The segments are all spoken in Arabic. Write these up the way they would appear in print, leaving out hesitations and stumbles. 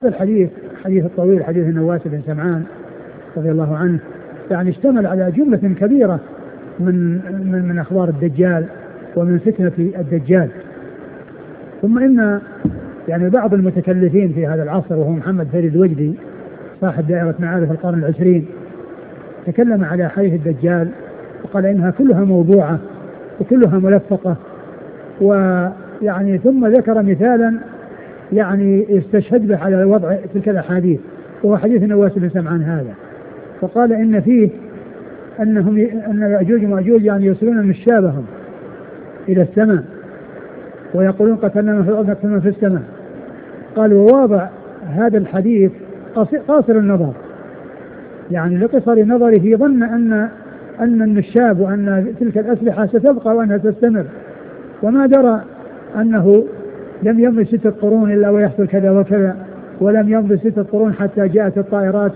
الحديث حديث الطويل حديث النواس بن سمعان رضي الله عنه يعني اشتمل على جملة كبيرة من أخبار الدجال ومن فتنة الدجال. ثم إن يعني بعض المتكلفين في هذا العصر وهو محمد فريد وجدي صاحب دائرة معارف القرن العشرين تكلم على حديث الدجال وقال إنها كلها موضوعة وكلها ملفقة، ويعني ثم ذكر مثالا يعني يستشهد به على وضع تلك الأحاديث وهو حديث النواس بن سمعان هذا. فقال إن فيه أن يأجوج ومأجوج يعني يوصلون من شابهم إلى السماء ويقولون قتلنا من في الأرض قتلنا في السماء. قال وواضع هذا الحديث قاصر النظر، يعني لقصر نظره ظن أن النشاب وأن تلك الأسلحة ستبقى وأنها تستمر، وما درى أنه لم يمضي 6 قرون إلا ويحصل كذا وكذا، ولم يمضي 6 قرون حتى جاءت الطائرات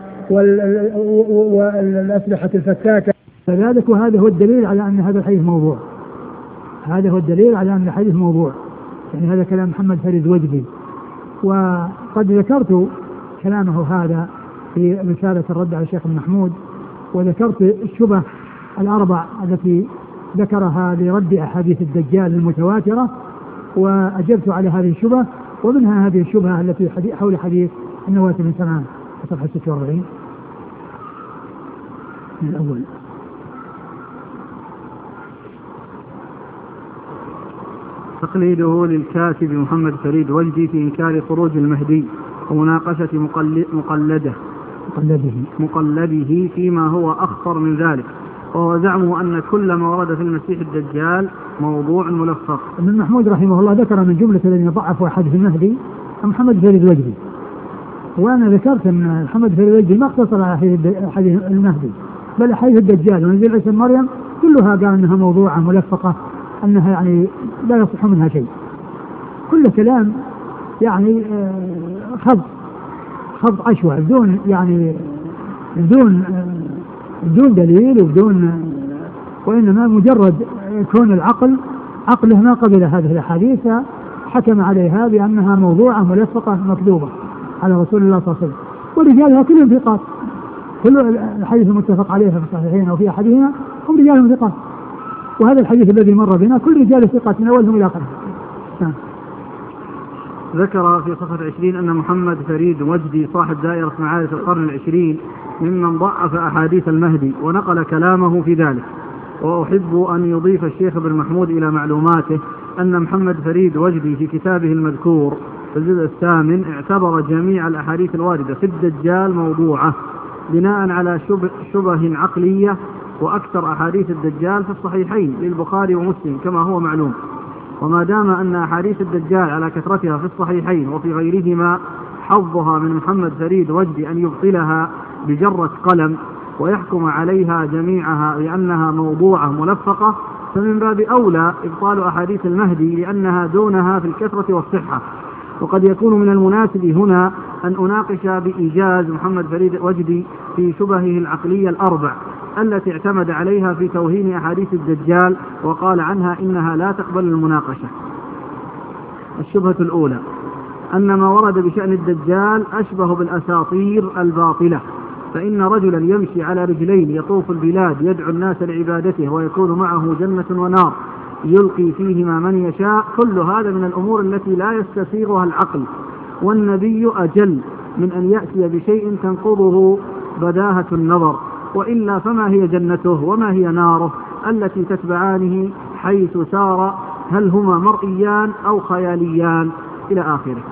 والأسلحة الفتاكة. فذلك وهذا هو الدليل على أن هذا الحديث موضوع. هذا هو الدليل على أن الحديث موضوع، يعني هذا كلام محمد فريد وجدي. وقد ذكرت كلامه هذا في رسالة الرد على الشيخ محمود، وذكرت الشبه الأربع التي ذكرها لرد أحاديث الدجال المتواترة، وأجبت على هذه الشبه، ومنها هذه الشبهة التي حول حديث النواس بن سمعان في صفحة 46 من الأول. تقليده للكاتب محمد فريد وجدي في إنكار خروج المهدي ومناقشة مقلده فيما هو أخطر من ذلك، وهو زعمه أن كل ما ورد في المسيح الدجال موضوع ملفق. ابن محمود رحمه الله ذكر من جملة الذين ضعفوا حديث المهدي محمد فريد وجدي، وأنا ذكرت أن محمد فريد وجدي ما اقتصر على حديث المهدي بل حديث الدجال ونزول عيسى مريم كلها قال أنها موضوعة ملفقة، أنها يعني لا يصح منها شيء، كل كلام يعني خض عشوائي بدون يعني بدون دليل وإنما مجرد كون العقل عقله ما قبل هذه الأحاديث حكم عليها بأنها موضوعة ملفقة مكذوبة على رسول الله صلى الله عليه وسلم، ورجالها كلهم ثقات، كل الحديث المتفق عليها في الصحيحين وفي أحدهما هم رجالهم ثقات، وهذا الحديث الذي مر بنا كل رجال ثقات من أولهم إلى آخرهم. ذكر في صفحة 20 أن محمد فريد وجدي صاحب دائرة معارف القرن العشرين ممن ضعف أحاديث المهدي ونقل كلامه في ذلك. وأحب أن يضيف الشيخ ابن محمود إلى معلوماته أن محمد فريد وجدي في كتابه المذكور في الجزء 8 اعتبر جميع الأحاديث الواردة في الدجال موضوعة بناء على شبه عقلية، وأكثر أحاديث الدجال في الصحيحين للبخاري ومسلم كما هو معلوم. وما دام أن أحاديث الدجال على كثرتها في الصحيحين وفي غيرهما حظها من محمد فريد وجدي أن يبطلها بجرة قلم ويحكم عليها جميعها بأنها موضوعة ملفقة، فمن باب أولى إبطال أحاديث المهدي لأنها دونها في الكثرة والصحة. وقد يكون من المناسب هنا أن أناقش بإيجاز محمد فريد وجدي في شبهه العقلية الأربع التي اعتمد عليها في توهين أحاديث الدجال وقال عنها إنها لا تقبل المناقشة. الشبهة الأولى أن ما ورد بشأن الدجال أشبه بالأساطير الباطلة، فإن رجلا يمشي على رجلين يطوف البلاد يدعو الناس لعبادته ويكون معه جنة ونار يلقي فيهما من يشاء، كل هذا من الأمور التي لا يستسيغها العقل، والنبي أجل من أن يأتي بشيء تنقضه بداهة النظر، وإلا فما هي جنته وما هي ناره التي تتبعانه حيث سار، هل هما مرئيان أو خياليان إلى آخره.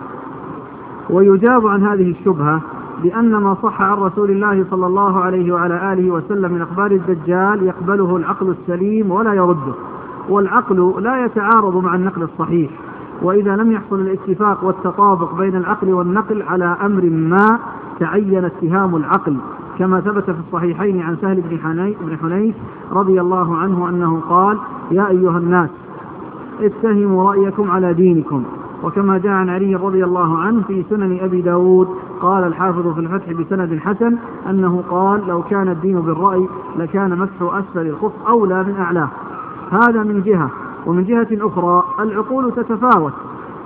ويجاب عن هذه الشبهة بأن ما صح عن رسول الله صلى الله عليه وعلى آله وسلم من أخبار الدجال يقبله العقل السليم ولا يرده، والعقل لا يتعارض مع النقل الصحيح، وإذا لم يحصل الاتفاق والتطابق بين العقل والنقل على أمر ما تعين اتهام العقل، كما ثبت في الصحيحين عن سهل بن حنيف رضي الله عنه أنه قال: يا أيها الناس اتهموا رأيكم على دينكم. وكما جاء عن علي رضي الله عنه في سنن أبي داود قال الحافظ في الفتح بسند حسن أنه قال: لو كان الدين بالرأي لكان مسح أسفل الخف أولى من أعلاه. هذا من جهة، ومن جهة أخرى العقول تتفاوت،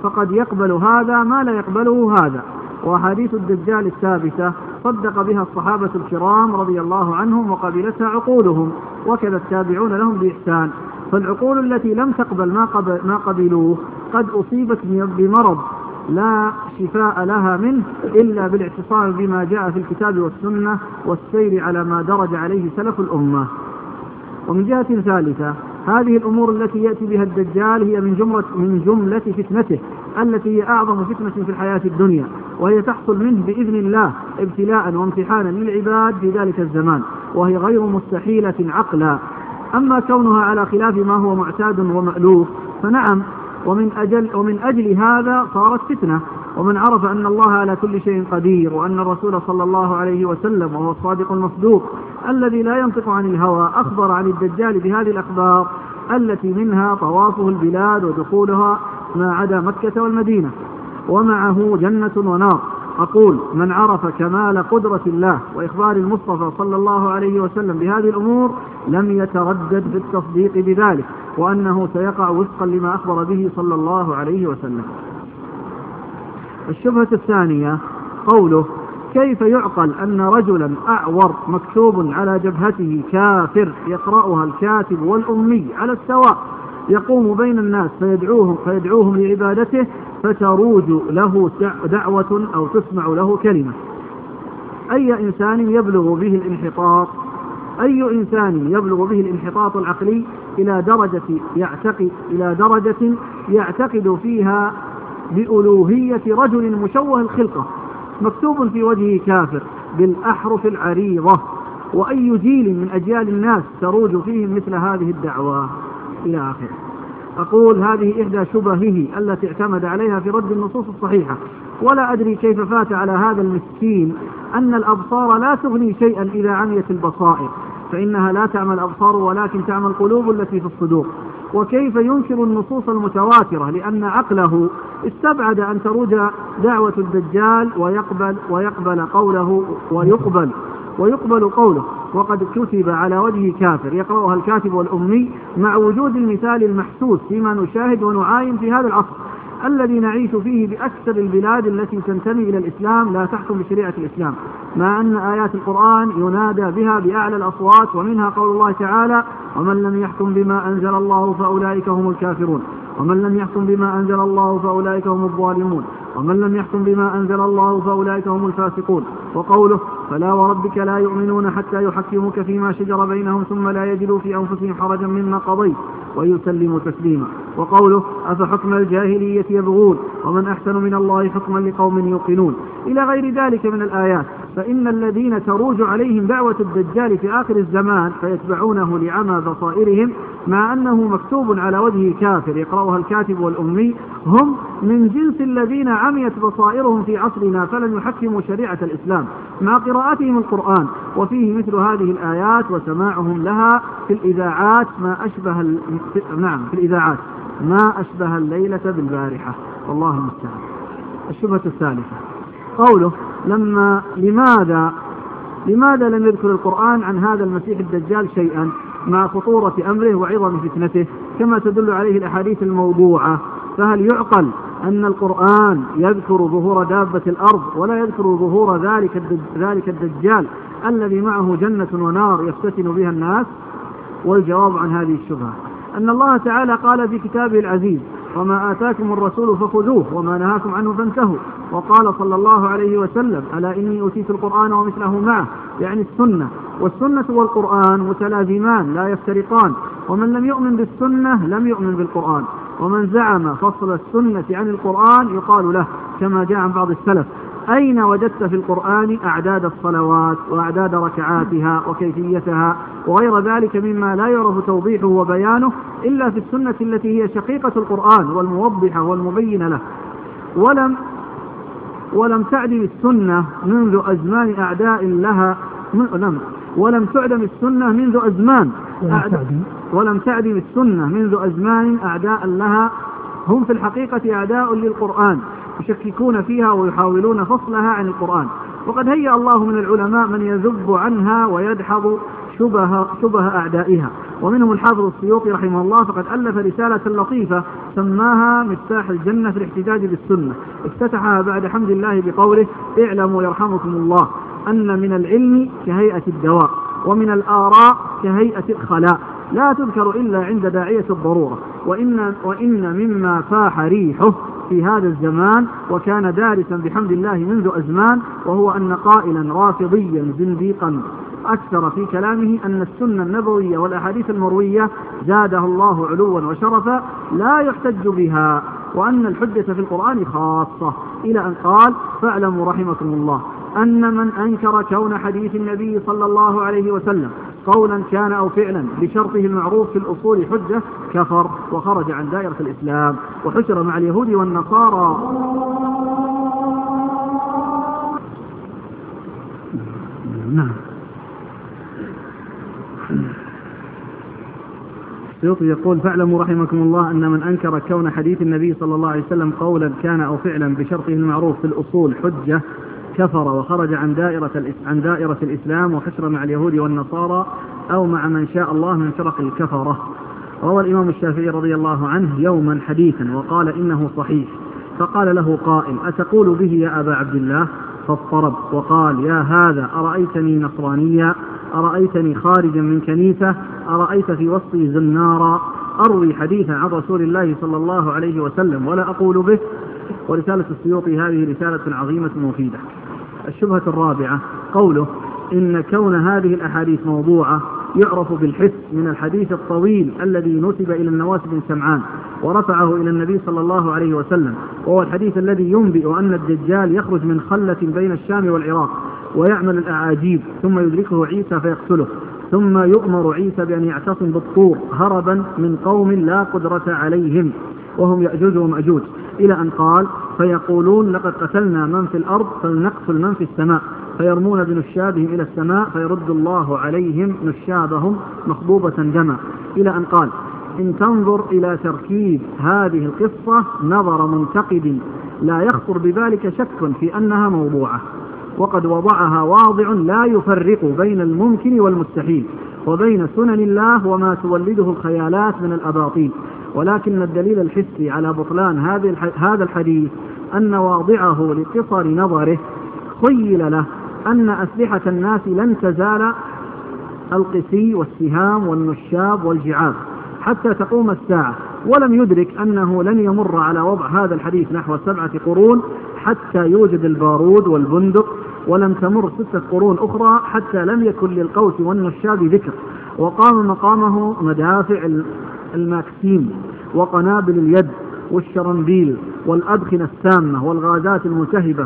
فقد يقبل هذا ما لا يقبله هذا. وأحاديث الدجال الثابتة صدق بها الصحابة الكرام رضي الله عنهم وقبلتها عقولهم، وكذا التابعون لهم بإحسان. فالعقول التي لم تقبل ما قبلوه قد أصيبت بمرض لا شفاء لها منه إلا بالاعتصام بما جاء في الكتاب والسنة والسير على ما درج عليه سلف الأمة. ومن جهة ثالثة، هذه الأمور التي يأتي بها الدجال هي من جملة فتنته التي هي أعظم فتنة في الحياة الدنيا، وهي تحصل منه بإذن الله ابتلاء وامتحانا للعباد في ذلك الزمان، وهي غير مستحيلة عقلا. أما كونها على خلاف ما هو معتاد ومألوف فنعم، ومن أجل هذا صارت فتنة. ومن عرف أن الله على كل شيء قدير، وأن الرسول صلى الله عليه وسلم وهو الصادق المصدوق الذي لا ينطق عن الهوى أخبر عن الدجال بهذه الأخبار التي منها طوافه البلاد ودخولها ما عدا مكة والمدينة، ومعه جنة ونار. أقول من عرف كمال قدرة الله وإخبار المصطفى صلى الله عليه وسلم بهذه الأمور لم يتردد في التصديق بذلك، وأنه سيقع وفقا لما أخبر به صلى الله عليه وسلم. الشبهة الثانية قوله: كيف يعقل أن رجلا أعور مكتوب على جبهته كافر يقرأها الكاتب والأمي على السواء يقوم بين الناس فيدعوهم لعبادته فتروج له دعوة أو تسمع له كلمة؟ أي إنسان يبلغ به الانحطاط العقلي إلى درجة يعتقد فيها بألوهية رجل مشوه الخلقة مكتوب في وجهه كافر بالأحرف العريضة؟ وأي جيل من أجيال الناس تروج فيهم مثل هذه الدعوة؟ إلى آخره. أقول هذه إحدى شبهه التي اعتمد عليها في رد النصوص الصحيحة، ولا أدري كيف فات على هذا المسكين أن الأبصار لا تغني شيئا إذا عميت البصائر، فإنها لا تعمى الأبصار ولكن تعمى القلوب التي في الصدور. وكيف ينكر النصوص المتواترة لأن عقله استبعد أن تروج دعوة الدجال ويقبل قوله وقد كتب على وجه كافر يقرأها الكاتب والأمي، مع وجود المثال المحسوس فيما نشاهد ونعاين في هذا العصر الذي نعيش فيه بأكثر البلاد التي تنتمي إلى الإسلام لا تحكم بشريعة الإسلام، مع أن آيات القرآن ينادى بها بأعلى الأصوات، ومنها قول الله تعالى: ومن لم يحكم بما أنزل الله فأولئك هم الكافرون، ومن لم يحكم بما أنزل الله فأولئك هم الظالمون، ومن لم يحكم بما أنزل الله فأولئك هم الفاسقون. وقوله: فلا وربك لا يؤمنون حتى يحكموك فيما شجر بينهم ثم لا يجدوا في أنفسهم حرجا مما قضيت ويسلموا تسليما. وقوله: أفحكم الجاهلية يبغون ومن أحسن من الله حكما لقوم يوقنون، إلى غير ذلك من الآيات. فإن الذين تروج عليهم دعوة الدجال في آخر الزمان فيتبعونه لعمى بصائرهم مع أنه مكتوب على وجه كافر يقرأها الكاتب والأمي هم من جنس الذين عميت بصائرهم في عصرنا فلن يحكموا شريعة الإسلام مع قراءتهم القرآن وفيه مثل هذه الآيات وسماعهم لها في الإذاعات ما أشبه الليلة بالبارحة، والله المستعان. الشبهة الثالثة قوله: لماذا لم يذكر القرآن عن هذا المسيح الدجال شيئا مع خطورة أمره وعظم فتنته كما تدل عليه الأحاديث الموضوعة؟ فهل يعقل أن القرآن يذكر ظهور دابة الأرض ولا يذكر ظهور ذلك الدجال الذي معه جنة ونار يفتتن بها الناس؟ والجواب عن هذه الشبهة أن الله تعالى قال في كتابه العزيز: وما آتاكم الرسول فخذوه وما نهاكم عنه فانتهوا. وقال صلى الله عليه وسلم: ألا إني أوتيت القرآن ومثله معه، يعني السنة، والسنة والقرآن متلازمان لا يفترقان، ومن لم يؤمن بالسنة لم يؤمن بالقرآن، ومن زعم فصل السنة عن القرآن يقال له كما جاء عن بعض السلف: أين وجدت في القرآن أعداد الصلوات وأعداد ركعاتها وكيفيتها وغير ذلك مما لا يعرف توضيحه وبيانه إلا في السنة التي هي شقيقة القرآن والموضحة والمبينة له. ولم تعدم السنة منذ أزمان أعداء لها ولم تعدم السنة منذ أزمان أعداء لها هم في الحقيقة أعداء للقرآن يشككون فيها ويحاولون فصلها عن القرآن، وقد هيأ الله من العلماء من يذب عنها ويدحض شبه أعدائها. ومنهم الحافظ السيوطي رحمه الله، فقد ألف رسالة لطيفة سماها مفتاح الجنة في الاحتجاج بالسنة، افتتحها بعد حمد الله بقوله: اعلموا يرحمكم الله أن من العلم كهيئة الدواء، ومن الآراء كهيئة الخلاء، لا تذكر إلا عند داعية الضرورة، وإن مما فاح ريحه في هذا الزمان وكان دارسا بحمد الله منذ أزمان، وهو أن قائلا رافضيا زنديقا أكثر في كلامه أن السنة النبوية والأحاديث المروية زادها الله علوا وشرفا لا يحتج بها، وأن الحجة في القرآن خاصة، إلى أن قال: فاعلموا رحمكم الله أن من أنكر كون حديث النبي صلى الله عليه وسلم قولا كان أو فعلا بشرطه المعروف في الأصول حجة كفر وخرج عن دائرة الإسلام وحشر مع اليهود والنصارى. نعم. السيوطي يقول: فاعلموا رحمكم الله أن من أنكر كون حديث النبي صلى الله عليه وسلم قولا كان أو فعلا بشرطه المعروف في الأصول حجة كفر وخرج عن دائرة الإسلام وحشر مع اليهود والنصارى أو مع من شاء الله من فرق الكفرة. روى الإمام الشافعي رضي الله عنه يوما حديثا وقال إنه صحيح، فقال له قائل: أتقول به يا أبا عبد الله؟ فاضطرب وقال: يا هذا أرأيتني نصرانيا؟ أرأيتني خارجا من كنيسة؟ أرأيت في وسطي زنارا أروي حديثا عن رسول الله صلى الله عليه وسلم ولا أقول به؟ ورسالة السيوطي هذه رسالة عظيمة مفيدة. الشبهة الرابعة قوله إن كون هذه الأحاديث موضوعة يعرف بالحس من الحديث الطويل الذي نسب إلى النواس بن سمعان ورفعه إلى النبي صلى الله عليه وسلم، وهو الحديث الذي ينبئ أن الدجال يخرج من خلة بين الشام والعراق ويعمل الأعاجيب ثم يدركه عيسى فيقتله، ثم يؤمر عيسى بأن يعتصم بالطور هربا من قوم لا قدرة عليهم وهم يأجوج ومأجوج، إلى أن قال: فيقولون لقد قتلنا من في الأرض فلنقتل من في السماء، فيرمون بنشابهم إلى السماء فيرد الله عليهم نشابهم مخضوبة دما، إلى أن قال: إن تنظر إلى تركيب هذه القصة نظر منتقد لا يخطر بذلك شك في أنها موضوعة، وقد وضعها واضع لا يفرق بين الممكن والمستحيل وبين سنن الله وما تولده الخيالات من الأباطيل، ولكن الدليل الحسي على بطلان هذا الحديث أن واضعه لقصر نظره خيل له أن أسلحة الناس لن تزال القسي والسهام والنشاب والجعاف حتى تقوم الساعة، ولم يدرك أنه لن يمر على وضع هذا الحديث نحو 7 قرون حتى يوجد البارود والبندق، ولم تمر 6 قرون أخرى حتى لم يكن للقوس والنشاب ذكر، وقام مقامه مدافع الماكسيم وقنابل اليد والشرنبيل والأدخنة السامة والغازات الملتهبة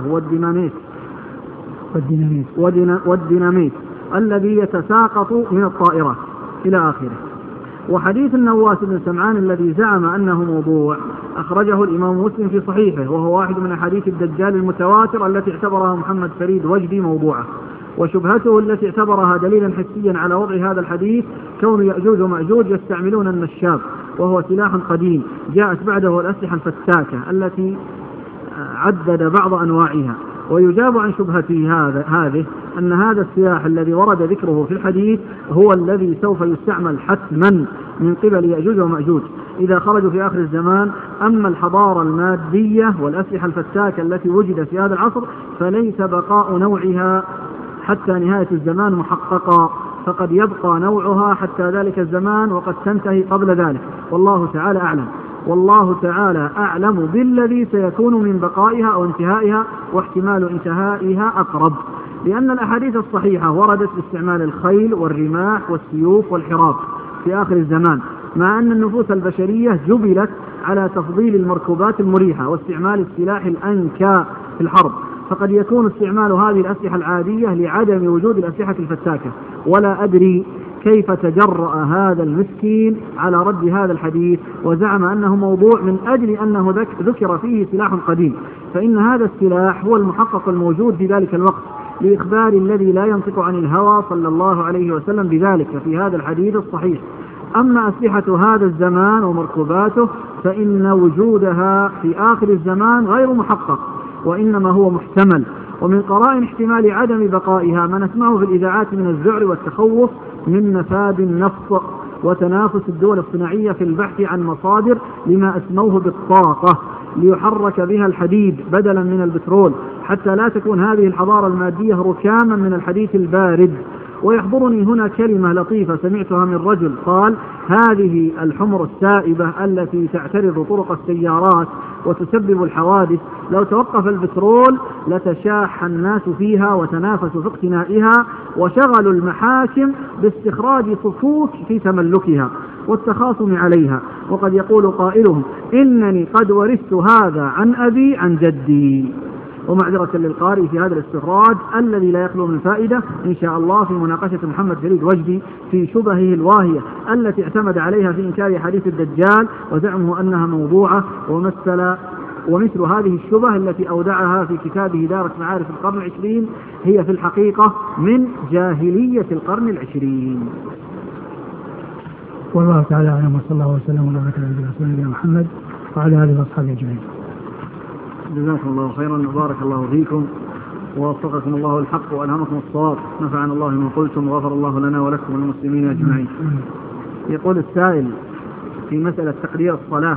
والديناميت الذي يتساقط من الطائرات إلى آخره. وحديث النواس بن سمعان الذي زعم أنه موضوع أخرجه الإمام مسلم في صحيحه، وهو واحد من أحاديث الدجال المتواتر التي اعتبرها محمد فريد وجدي موضوعة. وشبهته التي اعتبرها دليلا حسيا على وضع هذا الحديث كون يأجوج ومأجوج يستعملون النشاب، وهو سلاح قديم جاءت بعده الأسلحة الفتاكة التي عدد بعض أنواعها. ويجاب عن شبهته هذه أن هذا السلاح الذي ورد ذكره في الحديث هو الذي سوف يستعمل حتما من قبل يأجوج ومأجوج إذا خرجوا في آخر الزمان. أما الحضارة المادية والأسلحة الفتاكة التي وجدت في هذا العصر فليس بقاء نوعها حتى نهاية الزمان محققا، فقد يبقى نوعها حتى ذلك الزمان وقد تنتهي قبل ذلك، والله تعالى أعلم. والله تعالى أعلم بالذي سيكون من بقائها أو انتهائها، واحتمال انتهائها أقرب، لأن الأحاديث الصحيحة وردت باستعمال الخيل والرماح والسيوف والحراب في آخر الزمان، مع أن النفوس البشرية جبلت على تفضيل المركوبات المريحة واستعمال السلاح الأنكى في الحرب، فقد يكون استعمال هذه الأسلحة العادية لعدم وجود الأسلحة الفتاكة. ولا أدري كيف تجرأ هذا المسكين على رد هذا الحديث وزعم أنه موضوع من أجل أنه ذكر فيه سلاح قديم، فإن هذا السلاح هو المحقق الموجود في ذلك الوقت لإخبار الذي لا ينطق عن الهوى صلى الله عليه وسلم بذلك في هذا الحديث الصحيح. أما أسلحة هذا الزمان ومركوباته فإن وجودها في آخر الزمان غير محقق وإنما هو محتمل. ومن قرائن احتمال عدم بقائها ما نسمعه في الإذاعات من الذعر والتخوف من نفاذ النفط وتنافس الدول الصناعية في البحث عن مصادر لما أسموه بالطاقة ليحرك بها الحديد بدلا من البترول، حتى لا تكون هذه الحضارة المادية ركاما من الحديث البارد. ويحضرني هنا كلمة لطيفة سمعتها من رجل قال: هذه الحمر السائبة التي تعترض طرق السيارات وتسبب الحوادث، لو توقف البترول لتشاح الناس فيها وتنافسوا في اقتنائها وشغلوا المحاكم باستخراج صكوك في تملكها والتخاصم عليها. وقد يقول قائلهم: إنني قد ورثت هذا عن أبي عن جدي. ومعذرة للقارئ في هذا الاستخراج الذي لا يخلو من فائدة إن شاء الله في مناقشة محمد فريد وجدي في شبهه الواهية التي اعتمد عليها في إنكار حديث الدجال وزعمه أنها موضوعة، ومثل هذه الشبه التي أودعها في كتابه دارة معارف القرن العشرين هي في الحقيقة من جاهلية القرن العشرين. والله تعالى أعلم، وصلى الله وسلم وبارك على نبينا محمد وعلى آله وأصحابه أجمعين. جزاكم الله خيرا وبارك الله فيكم ووفقكم الله الحق وألهمكم الصواب، نفعنا الله بما قلتم وغفر الله لنا ولكم والمسلمين أجمعين. يقول السائل في مسألة تقدير الصلاة